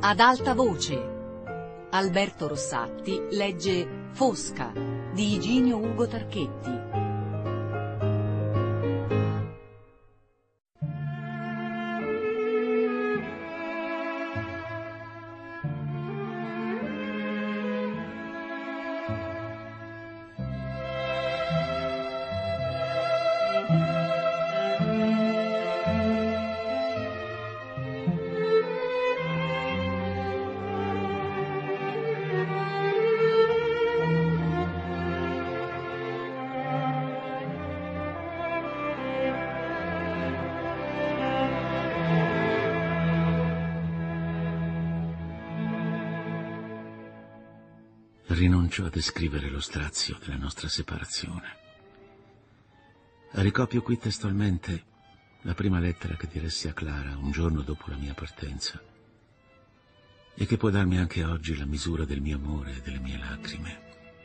Ad alta voce. Alberto Rossatti legge Fosca di Iginio Ugo Tarchetti. Rinuncio a descrivere lo strazio della nostra separazione. Ricopio qui testualmente la prima lettera che diressi a Clara un giorno dopo la mia partenza e che può darmi anche oggi la misura del mio amore e delle mie lacrime.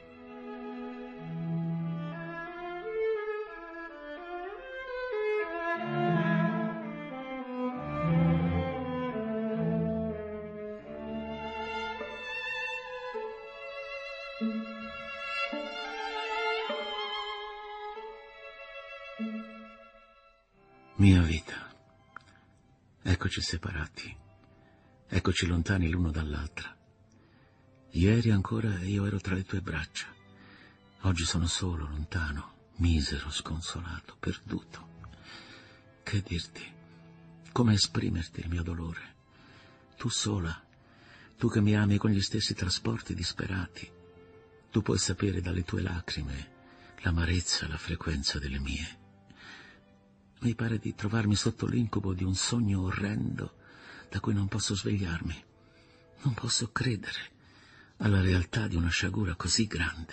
Mia vita, eccoci separati, eccoci lontani l'uno dall'altra. Ieri ancora io ero tra le tue braccia, oggi sono solo, lontano, misero, sconsolato, perduto. Che dirti? Come esprimerti il mio dolore? Tu sola, tu che mi ami con gli stessi trasporti disperati, tu puoi sapere dalle tue lacrime l'amarezza, la frequenza delle mie. Mi pare di trovarmi sotto l'incubo di un sogno orrendo da cui non posso svegliarmi. Non posso credere alla realtà di una sciagura così grande.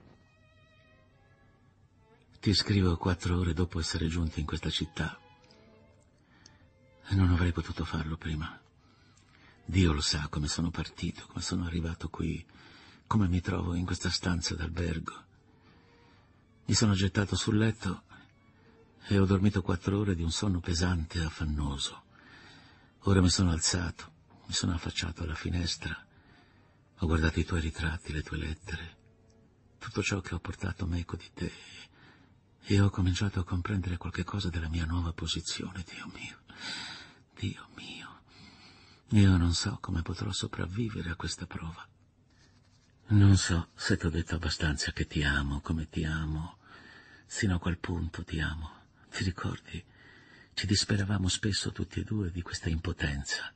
Ti scrivo 4 ore dopo essere giunti in questa città. E non avrei potuto farlo prima. Dio lo sa come sono partito, come sono arrivato qui, come mi trovo in questa stanza d'albergo. Mi sono gettato sul letto e ho dormito 4 ore di un sonno pesante e affannoso. Ora mi sono alzato, mi sono affacciato alla finestra, ho guardato i tuoi ritratti, le tue lettere, tutto ciò che ho portato meco di te, e ho cominciato a comprendere qualche cosa della mia nuova posizione. Dio mio, Dio mio, io non so come potrò sopravvivere a questa prova. Non so se ti ho detto abbastanza che ti amo, come ti amo, sino a quel punto ti amo. Ti ricordi? Ci disperavamo spesso tutti e due di questa impotenza.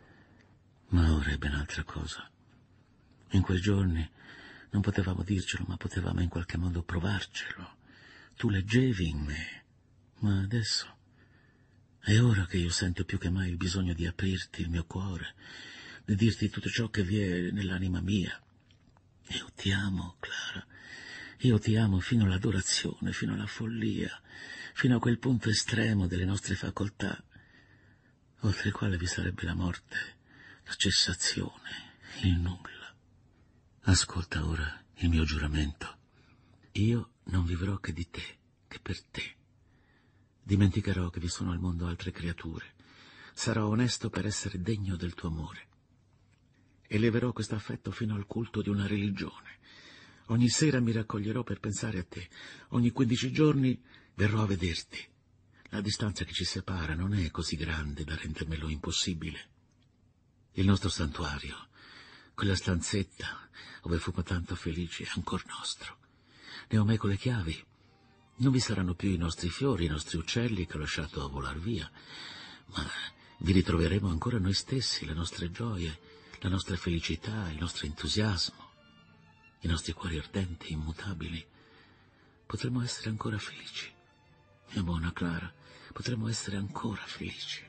Ma ora è ben altra cosa. In quei giorni non potevamo dircelo, ma potevamo in qualche modo provarcelo. Tu leggevi in me, ma adesso è ora che io sento più che mai il bisogno di aprirti il mio cuore, di dirti tutto ciò che vi è nell'anima mia. Io ti amo, Clara. Io ti amo fino all'adorazione, fino alla follia, fino a quel punto estremo delle nostre facoltà, oltre il quale vi sarebbe la morte, la cessazione, il nulla. Ascolta ora il mio giuramento. Io non vivrò che di te, che per te. Dimenticherò che vi sono al mondo altre creature. Sarò onesto per essere degno del tuo amore. Eleverò questo affetto fino al culto di una religione. Ogni sera mi raccoglierò per pensare a te. Ogni 15 giorni verrò a vederti. La distanza che ci separa non è così grande da rendermelo impossibile. Il nostro santuario, quella stanzetta dove fummo tanto felici, è ancor nostro. Ne ho meco le chiavi. Non vi saranno più i nostri fiori, i nostri uccelli che ho lasciato a volar via, ma vi ritroveremo ancora noi stessi, le nostre gioie, la nostra felicità, il nostro entusiasmo. I nostri cuori ardenti, immutabili. Potremmo essere ancora felici. Mia buona Clara, potremmo essere ancora felici.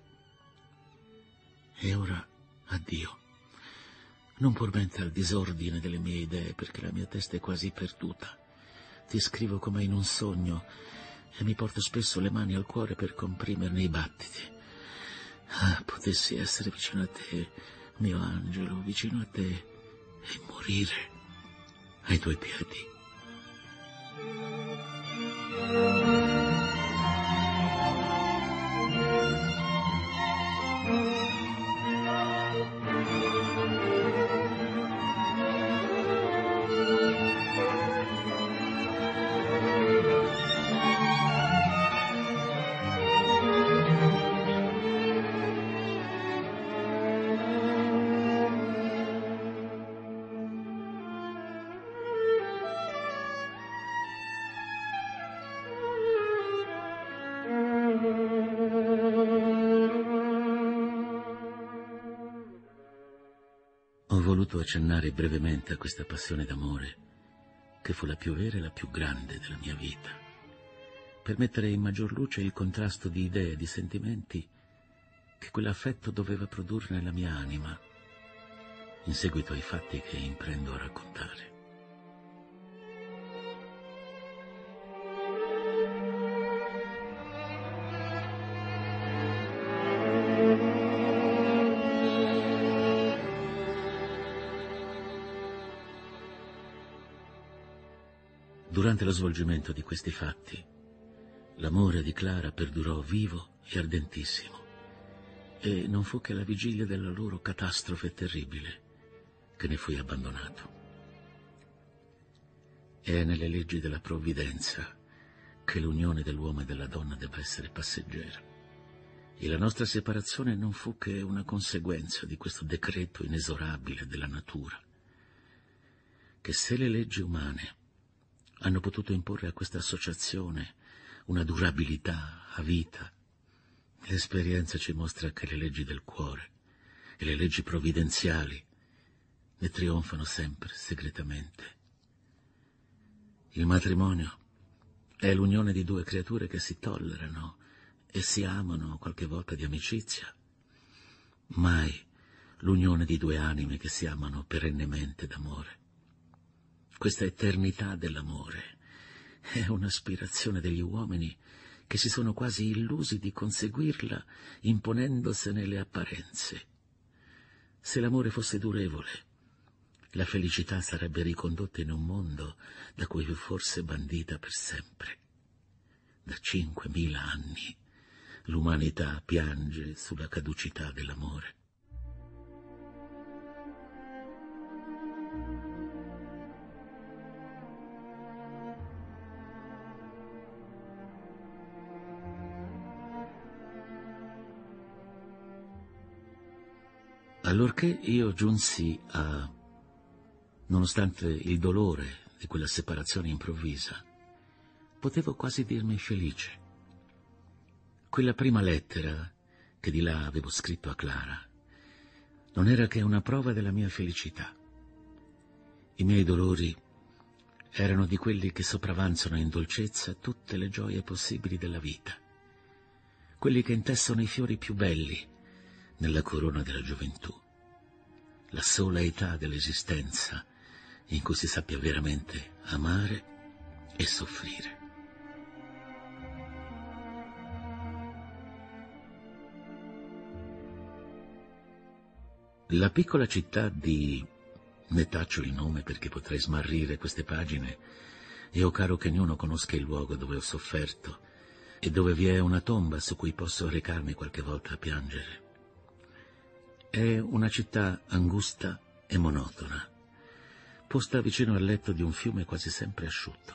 E ora, addio. Non por mente al disordine delle mie idee, perché la mia testa è quasi perduta. Ti scrivo come in un sogno e mi porto spesso le mani al cuore per comprimerne i battiti. Ah, potessi essere vicino a te, mio angelo, vicino a te, e morire ai tuoi piedi. voluto accennare brevemente a questa passione d'amore, che fu la più vera e la più grande della mia vita, per mettere in maggior luce il contrasto di idee e di sentimenti che quell'affetto doveva produrre nella mia anima, in seguito ai fatti che imprendo a raccontare. Durante lo svolgimento di questi fatti, l'amore di Clara perdurò vivo e ardentissimo, e non fu che alla vigilia della loro catastrofe terribile che ne fui abbandonato. È nelle leggi della provvidenza che l'unione dell'uomo e della donna debba essere passeggera, e la nostra separazione non fu che una conseguenza di questo decreto inesorabile della natura, che se le leggi umane hanno potuto imporre a questa associazione una durabilità a vita, l'esperienza ci mostra che le leggi del cuore e le leggi provvidenziali ne trionfano sempre segretamente. Il matrimonio è l'unione di due creature che si tollerano e si amano qualche volta di amicizia, mai l'unione di due anime che si amano perennemente d'amore. Questa eternità dell'amore è un'aspirazione degli uomini che si sono quasi illusi di conseguirla imponendosene le apparenze. Se l'amore fosse durevole, la felicità sarebbe ricondotta in un mondo da cui fu forse bandita per sempre. Da 5.000 anni l'umanità piange sulla caducità dell'amore. Allorché io giunsi a, nonostante il dolore di quella separazione improvvisa, potevo quasi dirmi felice. Quella prima lettera che di là avevo scritto a Clara non era che una prova della mia felicità. I miei dolori erano di quelli che sopravanzano in dolcezza tutte le gioie possibili della vita, quelli che intessono i fiori più belli nella corona della gioventù, la sola età dell'esistenza in cui si sappia veramente amare e soffrire. La piccola città di... ne taccio il nome perché potrei smarrire queste pagine e ho caro che ognuno conosca il luogo dove ho sofferto e dove vi è una tomba su cui posso recarmi qualche volta a piangere. È una città angusta e monotona, posta vicino al letto di un fiume quasi sempre asciutto.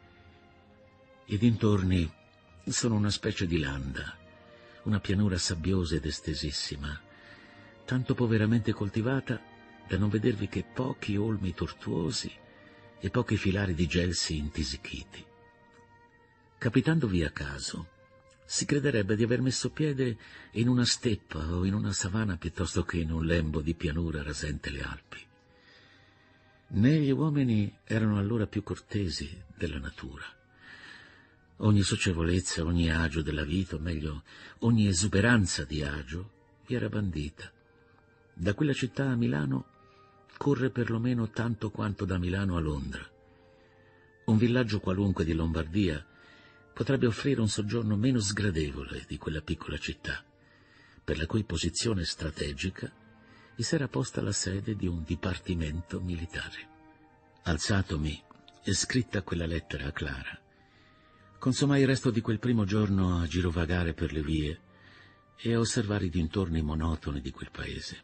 I dintorni sono una specie di landa, una pianura sabbiosa ed estesissima, tanto poveramente coltivata da non vedervi che pochi olmi tortuosi e pochi filari di gelsi intisichiti. Capitandovi a caso, si crederebbe di aver messo piede in una steppa o in una savana piuttosto che in un lembo di pianura rasente le Alpi. Né gli uomini erano allora più cortesi della natura. Ogni socievolezza, ogni agio della vita, o meglio, ogni esuberanza di agio, vi era bandita. Da quella città a Milano corre perlomeno tanto quanto da Milano a Londra. Un villaggio qualunque di Lombardia potrebbe offrire un soggiorno meno sgradevole di quella piccola città, per la cui posizione strategica vi s'era posta la sede di un dipartimento militare. Alzatomi e scritta quella lettera a Clara, consumai il resto di quel primo giorno a girovagare per le vie e a osservare i dintorni monotoni di quel paese.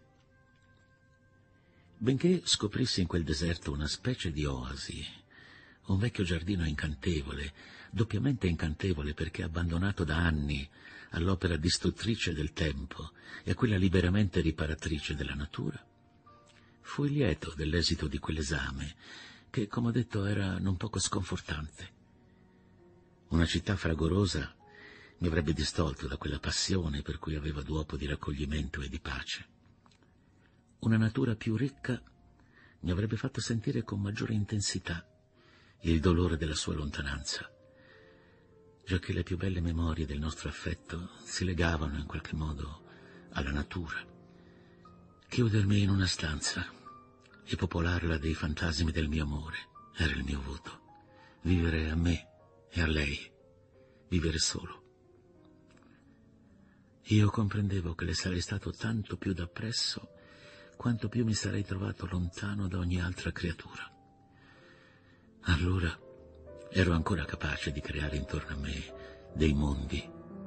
Benché scoprissi in quel deserto una specie di oasi, un vecchio giardino incantevole, doppiamente incantevole perché abbandonato da anni all'opera distruttrice del tempo e a quella liberamente riparatrice della natura, fui lieto dell'esito di quell'esame, che, come ho detto, era non poco sconfortante. Una città fragorosa mi avrebbe distolto da quella passione per cui avevo duopo di raccoglimento e di pace. Una natura più ricca mi avrebbe fatto sentire con maggiore intensità il dolore della sua lontananza, giacché le più belle memorie del nostro affetto si legavano in qualche modo alla natura. Chiudermi in una stanza e popolarla dei fantasmi del mio amore era il mio voto. Vivere a me e a lei, vivere solo. Io comprendevo che le sarei stato tanto più d'appresso quanto più mi sarei trovato lontano da ogni altra creatura. Allora ero ancora capace di creare intorno a me dei mondi.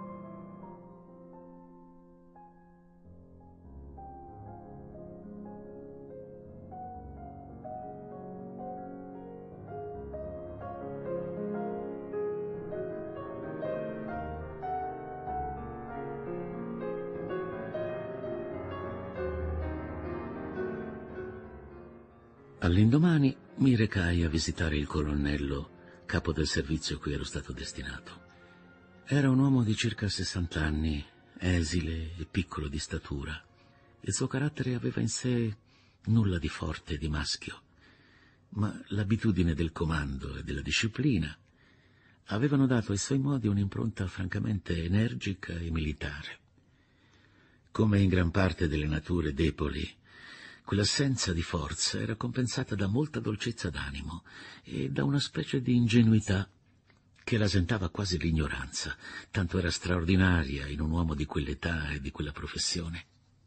All'indomani mi recai a visitare il colonnello, capo del servizio a cui ero stato destinato. Era un uomo di circa 60 anni, esile e piccolo di statura. Il suo carattere aveva in sé nulla di forte e di maschio, ma l'abitudine del comando e della disciplina avevano dato ai suoi modi un'impronta francamente energica e militare. Come in gran parte delle nature deboli, quell'assenza di forza era compensata da molta dolcezza d'animo e da una specie di ingenuità che rasentava quasi l'ignoranza, tanto era straordinaria in un uomo di quell'età e di quella professione.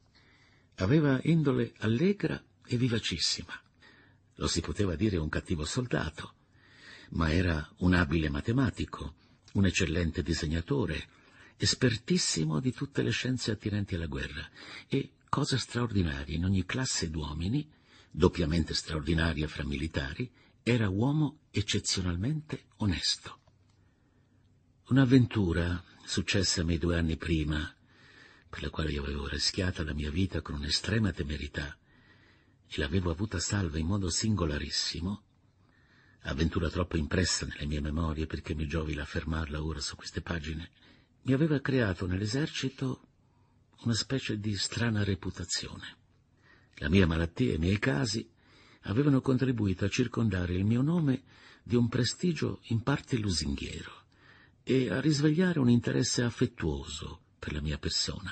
Aveva indole allegra e vivacissima. Lo si poteva dire un cattivo soldato, ma era un abile matematico, un eccellente disegnatore, espertissimo di tutte le scienze attinenti alla guerra e, cosa straordinaria in ogni classe d'uomini, doppiamente straordinaria fra militari, era uomo eccezionalmente onesto. Un'avventura successa a me 2 anni prima, per la quale io avevo rischiata la mia vita con un'estrema temerità e l'avevo avuta salva in modo singolarissimo, avventura troppo impressa nelle mie memorie perché mi giovi l'affermarla ora su queste pagine, mi aveva creato nell'esercito una specie di strana reputazione. La mia malattia e i miei casi avevano contribuito a circondare il mio nome di un prestigio in parte lusinghiero e a risvegliare un interesse affettuoso per la mia persona.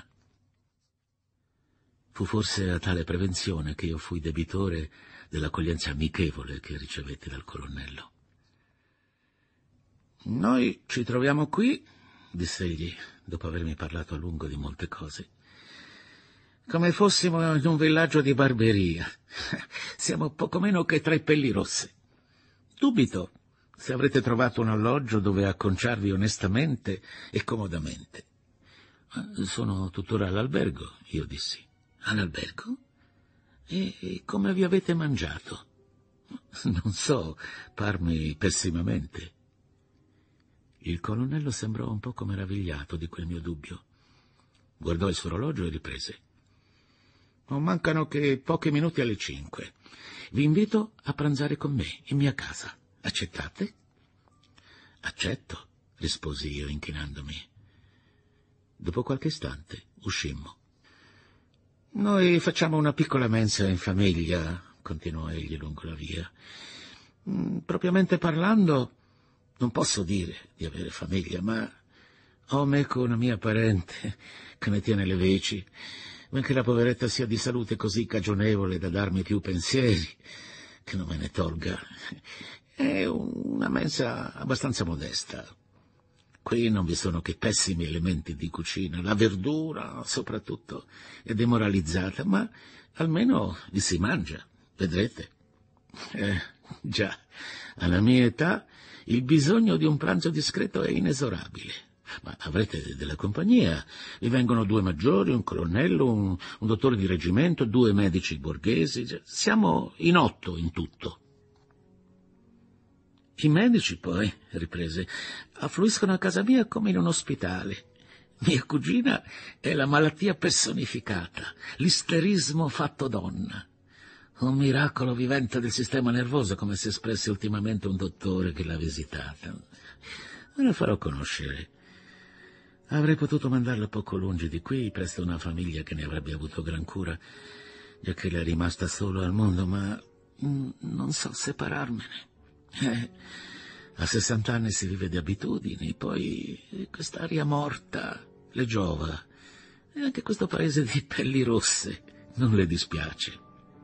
Fu forse a tale prevenzione che io fui debitore dell'accoglienza amichevole che ricevetti dal colonnello. «Noi ci troviamo qui», diss'egli, dopo avermi parlato a lungo di molte cose, «come fossimo in un villaggio di barberia. Siamo poco meno che 3 pelli rosse. Dubito se avrete trovato un alloggio dove acconciarvi onestamente e comodamente». «Sono tuttora all'albergo», io dissi. «All'albergo? E come vi avete mangiato?» «Non so, parmi pessimamente». Il colonnello sembrò un poco meravigliato di quel mio dubbio. Guardò il suo orologio e riprese. «Non mancano che pochi minuti alle 5. Vi invito a pranzare con me in mia casa. Accettate?» «Accetto», risposi io inchinandomi. Dopo qualche istante uscimmo. «Noi facciamo una piccola mensa in famiglia», continuò egli lungo la via. «Propriamente parlando, non posso dire di avere famiglia, ma ho meco una mia parente che ne tiene le veci, benché la poveretta sia di salute così cagionevole da darmi più pensieri che non me ne tolga. È una mensa abbastanza modesta. Qui non vi sono che pessimi elementi di cucina, la verdura soprattutto è demoralizzata, ma almeno vi si mangia, vedrete. Già, alla mia età il bisogno di un pranzo discreto è inesorabile. Ma avrete della compagnia, vi vengono 2 maggiori, un colonnello, un dottore di reggimento, 2 medici borghesi, siamo in 8 in tutto». «I medici poi», riprese, «affluiscono a casa mia come in un ospitale. Mia cugina è la malattia personificata, l'isterismo fatto donna. Un miracolo vivente del sistema nervoso, come si espresse ultimamente un dottore che l'ha visitata. Me la farò conoscere. Avrei potuto mandarla poco lungi di qui, presso una famiglia che ne avrebbe avuto gran cura, giacché l'è rimasta solo al mondo, ma non so separarmene. A 60 anni si vive di abitudini, poi quest'aria morta le giova, e anche questo paese di pelli rosse non le dispiace.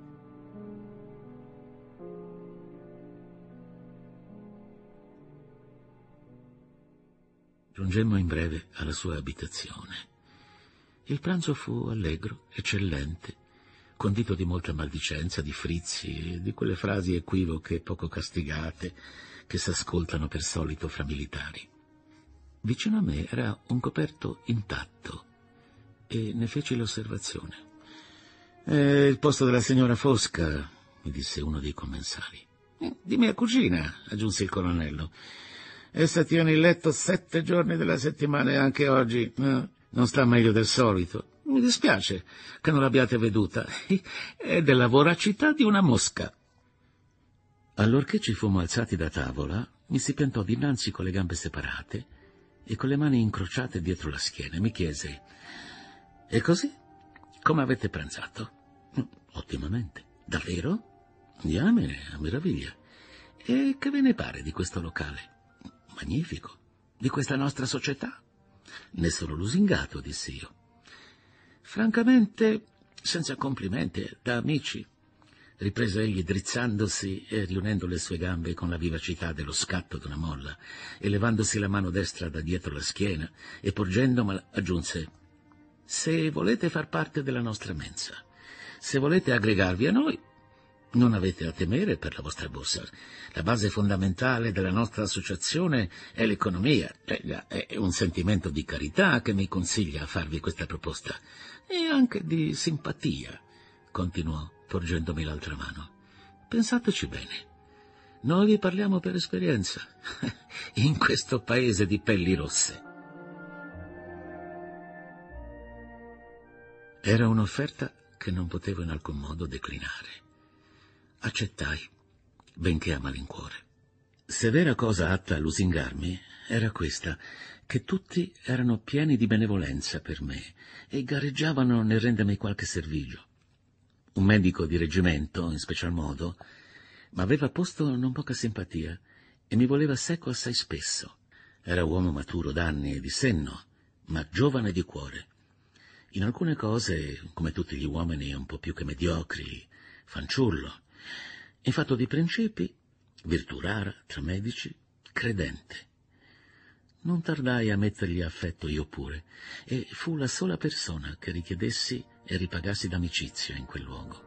Giungemmo in breve alla sua abitazione. Il pranzo fu allegro, eccellente, condito di molta maldicenza, di frizzi e di quelle frasi equivoche poco castigate che s'ascoltano per solito fra militari. Vicino a me era un coperto intatto e ne feci l'osservazione. «È il posto della signora Fosca», mi disse uno dei commensali. «Di mia cugina», aggiunse il colonnello. «Essa tiene il letto 7 giorni della settimana e anche oggi non sta meglio del solito. Mi dispiace che non l'abbiate veduta. È della voracità di una mosca». Allorché ci fummo alzati da tavola, mi si piantò dinanzi con le gambe separate e con le mani incrociate dietro la schiena. Mi chiese: «E così? Come avete pranzato?» «Ottimamente». «Davvero?» «Diamine, a meraviglia». «E che ve ne pare di questo locale?» «Magnifico». «Di questa nostra società?» «Ne sono lusingato», dissi io. «Francamente, senza complimenti, da amici», riprese egli drizzandosi e riunendo le sue gambe con la vivacità dello scatto d'una molla, e levandosi la mano destra da dietro la schiena e porgendomela, aggiunse: «Se volete far parte della nostra mensa, se volete aggregarvi a noi, non avete a temere per la vostra borsa. La base fondamentale della nostra associazione è l'economia. È un sentimento di carità che mi consiglia a farvi questa proposta, e anche di simpatia», continuò, porgendomi l'altra mano. «Pensateci bene. Noi vi parliamo per esperienza, in questo paese di pelli rosse». Era un'offerta che non potevo in alcun modo declinare. Accettai, benché a malincuore. Se vera cosa atta a lusingarmi era questa, che tutti erano pieni di benevolenza per me e gareggiavano nel rendermi qualche servigio. Un medico di reggimento, in special modo, m'aveva posto non poca simpatia e mi voleva seco assai spesso. Era uomo maturo d'anni e di senno, ma giovane di cuore. In alcune cose, come tutti gli uomini un po' più che mediocri, fanciullo. In fatto di principi, virtù rara tra medici, credente. Non tardai a mettergli affetto io pure, e fu la sola persona che richiedessi e ripagassi d'amicizia in quel luogo.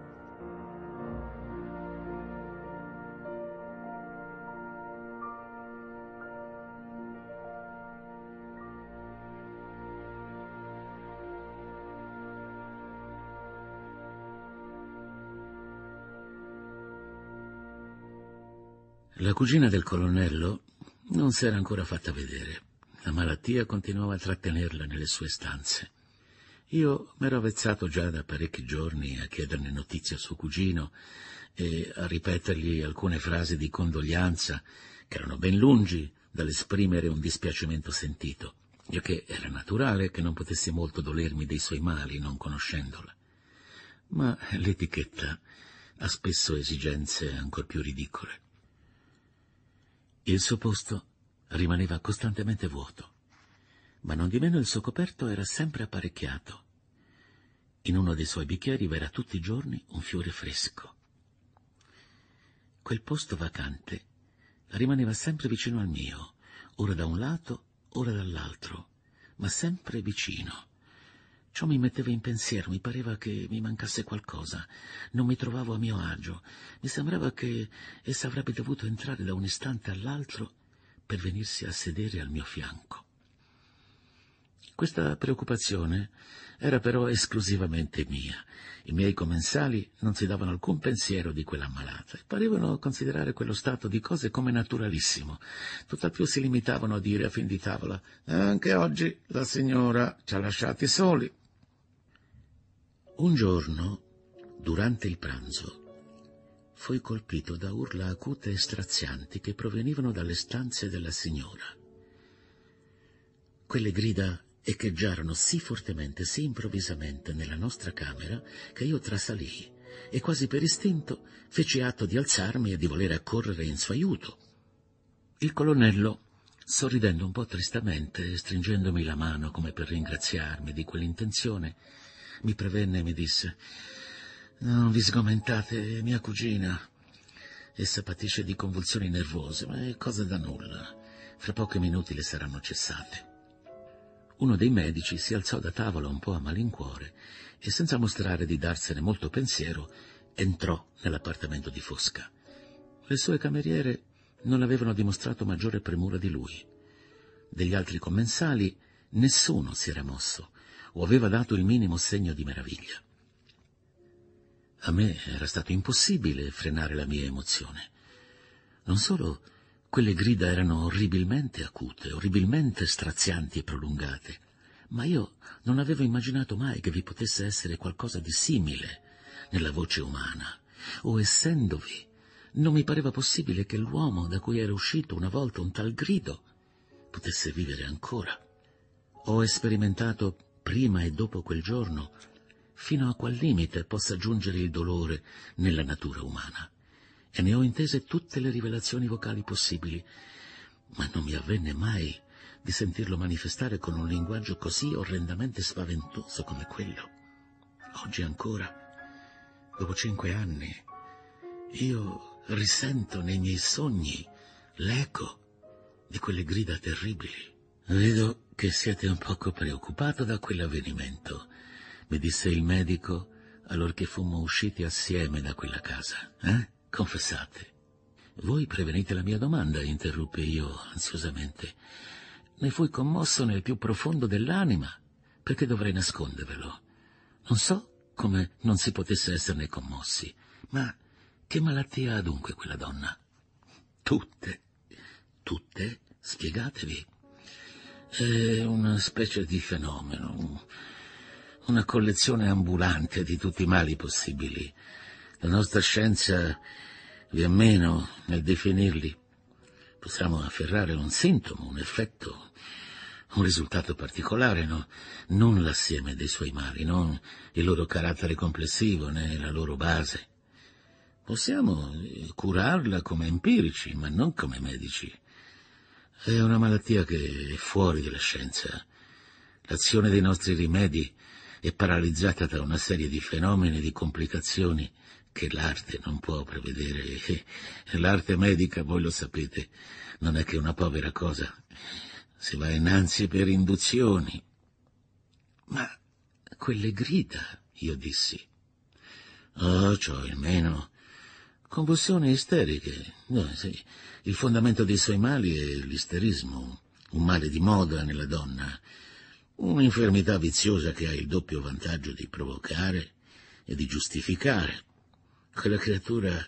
La cugina del colonnello non s'era ancora fatta vedere. La malattia continuava a trattenerla nelle sue stanze. Io m'ero avvezzato già da parecchi giorni a chiederne notizie al suo cugino e a ripetergli alcune frasi di condoglianza che erano ben lungi dall'esprimere un dispiacimento sentito, giacché era naturale che non potessi molto dolermi dei suoi mali non conoscendola. Ma l'etichetta ha spesso esigenze ancor più ridicole. Il suo posto rimaneva costantemente vuoto, ma nondimeno il suo coperto era sempre apparecchiato. In uno dei suoi bicchieri v'era tutti i giorni un fiore fresco. Quel posto vacante rimaneva sempre vicino al mio, ora da un lato, ora dall'altro, ma sempre vicino. Ciò mi metteva in pensiero, mi pareva che mi mancasse qualcosa, non mi trovavo a mio agio, mi sembrava che essa avrebbe dovuto entrare da un istante all'altro per venirsi a sedere al mio fianco. Questa preoccupazione era però esclusivamente mia. I miei commensali non si davano alcun pensiero di quella ammalata e parevano considerare quello stato di cose come naturalissimo. Tutt'al più si limitavano a dire a fin di tavola: «Anche oggi la signora ci ha lasciati soli». Un giorno, durante il pranzo, fui colpito da urla acute e strazianti che provenivano dalle stanze della signora. Quelle grida echeggiarono sì fortemente, sì improvvisamente nella nostra camera, che io trasalii e quasi per istinto feci atto di alzarmi e di voler accorrere in suo aiuto. Il colonnello, sorridendo un po' tristamente e stringendomi la mano come per ringraziarmi di quell'intenzione, mi prevenne e mi disse: «Non vi sgomentate, mia cugina. Essa patisce di convulsioni nervose, ma è cosa da nulla. Fra pochi minuti le saranno cessate». Uno dei medici si alzò da tavola un po' a malincuore e, senza mostrare di darsene molto pensiero, entrò nell'appartamento di Fosca. Le sue cameriere non avevano dimostrato maggiore premura di lui. Degli altri commensali nessuno si era mosso o aveva dato il minimo segno di meraviglia. A me era stato impossibile frenare la mia emozione. Non solo quelle grida erano orribilmente acute, orribilmente strazianti e prolungate, ma io non avevo immaginato mai che vi potesse essere qualcosa di simile nella voce umana, o essendovi, non mi pareva possibile che l'uomo da cui era uscito una volta un tal grido potesse vivere ancora. Ho sperimentato prima e dopo quel giorno fino a qual limite possa giungere il dolore nella natura umana, e ne ho intese tutte le rivelazioni vocali possibili, ma non mi avvenne mai di sentirlo manifestare con un linguaggio così orrendamente spaventoso come quello. Oggi ancora, dopo 5 anni, io risento nei miei sogni l'eco di quelle grida terribili. «Vedo che siete un poco preoccupato da quell'avvenimento», mi disse il medico allorché fummo usciti assieme da quella casa. Confessate. «Voi prevenite la mia domanda», interruppi io ansiosamente. «Ne fui commosso nel più profondo dell'anima. Perché dovrei nascondervelo? Non so come non si potesse esserne commossi, ma che malattia ha dunque quella donna?» «Tutte». «Tutte? Spiegatevi». «È una specie di fenomeno, una collezione ambulante di tutti i mali possibili. La nostra scienza vi è meno nel definirli. Possiamo afferrare un sintomo, un effetto, un risultato particolare, no? Non l'assieme dei suoi mali, non il loro carattere complessivo né la loro base. Possiamo curarla come empirici, ma non come medici. È una malattia che è fuori della scienza. L'azione dei nostri rimedi è paralizzata da una serie di fenomeni e di complicazioni che l'arte non può prevedere. L'arte medica, voi lo sapete, non è che una povera cosa. Si va innanzi per induzioni». «Ma quelle grida», io dissi. «Oh, cioè, almeno convulsioni isteriche. Sì. Il fondamento dei suoi mali è l'isterismo, un male di moda nella donna, un'infermità viziosa che ha il doppio vantaggio di provocare e di giustificare. Quella creatura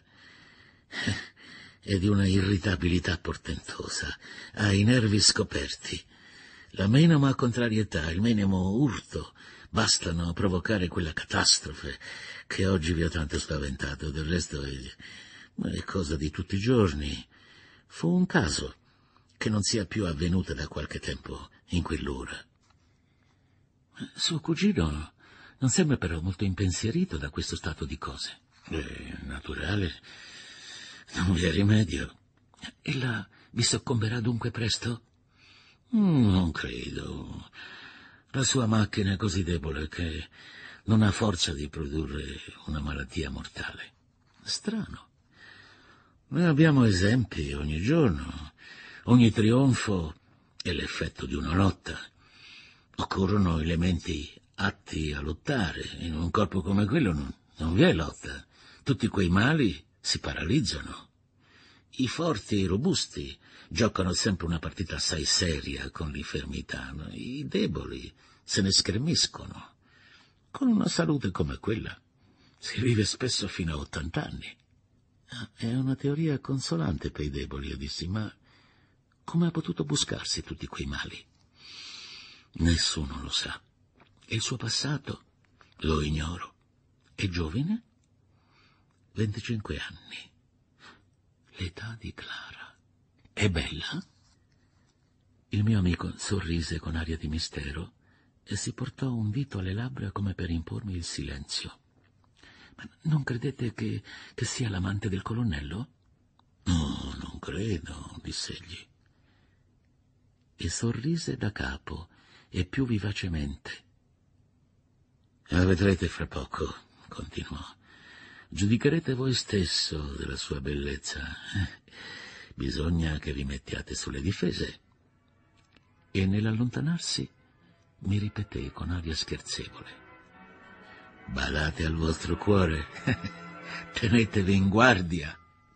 è di una irritabilità portentosa, ha i nervi scoperti. La minima contrarietà, il minimo urto bastano a provocare quella catastrofe che oggi vi ha tanto spaventato. Del resto è cosa di tutti i giorni. Fu un caso che non sia più avvenuta da qualche tempo in quell'ora». «Suo cugino non sembra però molto impensierito da questo stato di cose». «È naturale, non vi è rimedio». «Ella vi soccomberà dunque presto?» «Non credo. La sua macchina è così debole che non ha forza di produrre una malattia mortale». «Strano. Noi abbiamo esempi ogni giorno. Ogni trionfo è l'effetto di una lotta. Occorrono elementi atti a lottare. In un corpo come quello non vi è lotta. Tutti quei mali si paralizzano. I forti e i robusti giocano sempre una partita assai seria con l'infermità. I deboli se ne schermiscono. Con una salute come quella si vive spesso fino a 80 anni. «È una teoria consolante per i deboli», io dissi, «ma come ha potuto buscarsi tutti quei mali?» «Nessuno lo sa. E il suo passato? Lo ignoro. È giovane? 25 anni. L'età di Clara. È bella?» Il mio amico sorrise con aria di mistero e si portò un dito alle labbra come per impormi il silenzio. Ma non credete che sia l'amante del colonnello? No, non credo, diss'egli. E sorrise da capo e più vivacemente. Vedrete fra poco, continuò. Giudicherete voi stesso della sua bellezza. Bisogna che vi mettiate sulle difese. E nell'allontanarsi mi ripeté con aria scherzevole. Badate al vostro cuore, tenetevi in guardia.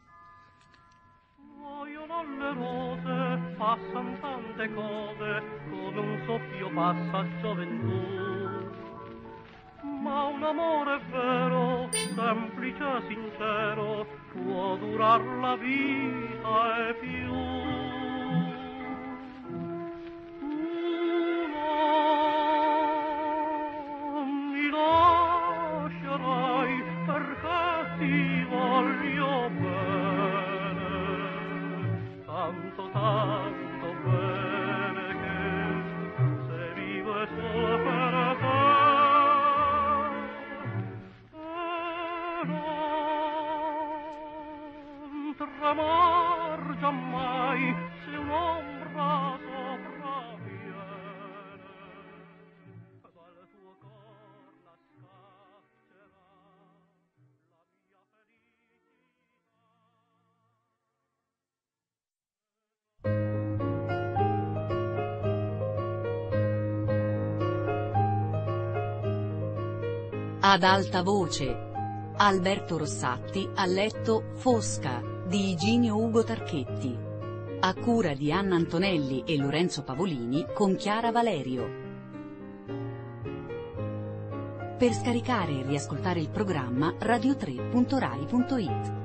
Muoiono le rose, passan tante cose, come un soffio passa gioventù. Ma un amore vero, semplice e sincero, può durar la vita e più. Ti voglio bene, tanto tanto bene che se vivo è solo per te non tremar giammai se un'ombra sopra viene dal tuo cor la scaccerà. Ad alta voce, Alberto Rossatti ha letto Fosca di Iginio Ugo Tarchetti, a cura di Anna Antonelli e Lorenzo Pavolini con Chiara Valerio. Per scaricare e riascoltare il programma radio3.rai.it.